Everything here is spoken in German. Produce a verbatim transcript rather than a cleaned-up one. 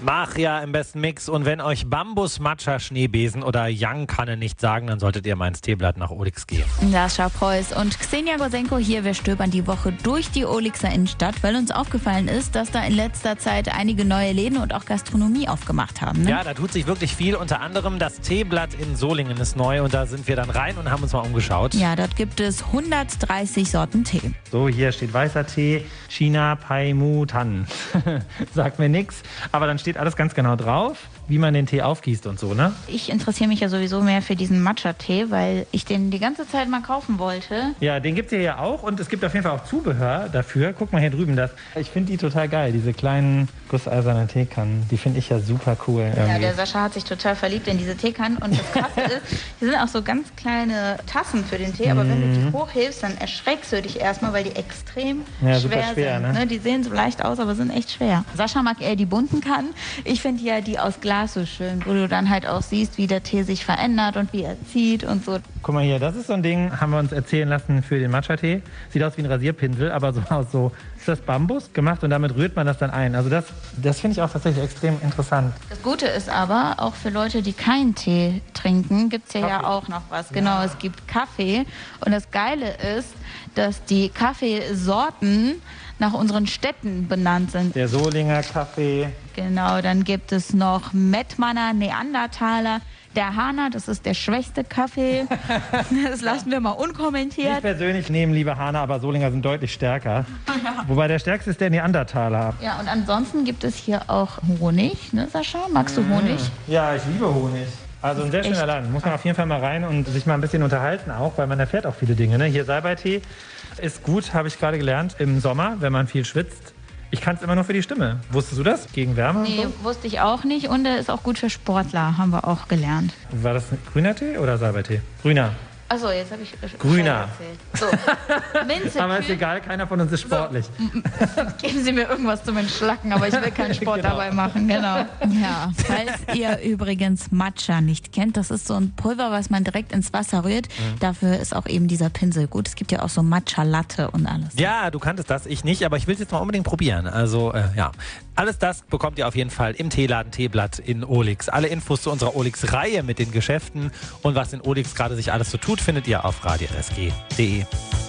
Machia im besten Mix. Und wenn euch Bambus, Matcha, Schneebesen oder Young-Kanne nicht sagen, dann solltet ihr mal ins Teeblatt nach Olix gehen. Sascha Preuß und Xenia Gosenko hier. Wir stöbern die Woche durch die Olixer Innenstadt, weil uns aufgefallen ist, dass da in letzter Zeit einige neue Läden und auch Gastronomie aufgemacht haben. Ne? Ja, da tut sich wirklich viel. Unter anderem das Teeblatt in Solingen ist neu und da sind wir dann rein und haben uns mal umgeschaut. Ja, dort gibt es hundertdreißig Sorten Tee. So, hier steht weißer Tee, China, Pai, Mu, Tan. Sagt mir nichts, aber dann steht alles ganz genau drauf, wie man den Tee aufgießt und so, ne? Ich interessiere mich ja sowieso mehr für diesen Matcha-Tee, weil ich den die ganze Zeit mal kaufen wollte. Ja, den gibt es hier auch und es gibt auf jeden Fall auch Zubehör dafür. Guck mal hier drüben das. Ich finde die total geil, diese kleinen gusseisernen Teekannen. Die finde ich ja super cool. Irgendwie. Ja, der Sascha hat sich total verliebt in diese Teekannen und das Krasse ist, hier sind auch so ganz kleine Tassen für den Tee, aber mhm. wenn du die hochhebst, dann erschreckst du dich erstmal, weil die extrem ja, schwer, super schwer sind. Ne? Die sehen so leicht aus, aber sind echt schwer. Sascha mag eher die bunten Kannen. Ich finde ja die aus Glas so schön, wo du dann halt auch siehst, wie der Tee sich verändert und wie er zieht und so. Guck mal hier, das ist so ein Ding, haben wir uns erzählen lassen für den Matcha-Tee. Sieht aus wie ein Rasierpinsel, aber so aus so, ist das Bambus gemacht und damit rührt man das dann ein. Also das, das finde ich auch tatsächlich extrem interessant. Das Gute ist aber, auch für Leute, die keinen Tee trinken, gibt es ja, ja auch noch was. Genau, ja. Es gibt Kaffee und das Geile ist, dass die Kaffeesorten nach unseren Städten benannt sind. Der Solinger Kaffee. Genau, dann gibt es noch Mettmanner, Neandertaler. Der Hana, das ist der schwächste Kaffee. Das lassen wir mal unkommentiert. Ich persönlich nehme lieber Hana, aber Solinger sind deutlich stärker. Ja. Wobei der stärkste ist der Neandertaler. Ja, und ansonsten gibt es hier auch Honig, ne Sascha? Magst du Honig? Ja, ich liebe Honig. Also ein sehr schöner Laden. Muss man auf jeden Fall mal rein und sich mal ein bisschen unterhalten auch, weil man erfährt auch viele Dinge. Ne? Hier Salbeitee ist gut, habe ich gerade gelernt, im Sommer, wenn man viel schwitzt. Ich kann es immer nur für die Stimme. Wusstest du das? Gegen Wärme? Nee, und so? Wusste ich auch nicht. Und er ist auch gut für Sportler, haben wir auch gelernt. War das ein grüner Tee oder Salbeitee? Grüner. Achso, jetzt habe ich äh, Grüner. So, Minze. Aber ist egal, keiner von uns ist sportlich. So. Geben Sie mir irgendwas zum Entschlacken, aber ich will keinen Sport genau. dabei machen. Genau. Ja, falls ihr übrigens Matcha nicht kennt, das ist so ein Pulver, was man direkt ins Wasser rührt. Mhm. Dafür ist auch eben dieser Pinsel gut. Es gibt ja auch so Matcha-Latte und alles. Ja, du kanntest das, ich nicht, aber ich will es jetzt mal unbedingt probieren. Also, äh, ja. Alles das bekommt ihr auf jeden Fall im Teeladen Teeblatt in Olix. Alle Infos zu unserer Olix-Reihe mit den Geschäften und was in Olix gerade sich alles so tut, findet ihr auf radio r s g punkt d e.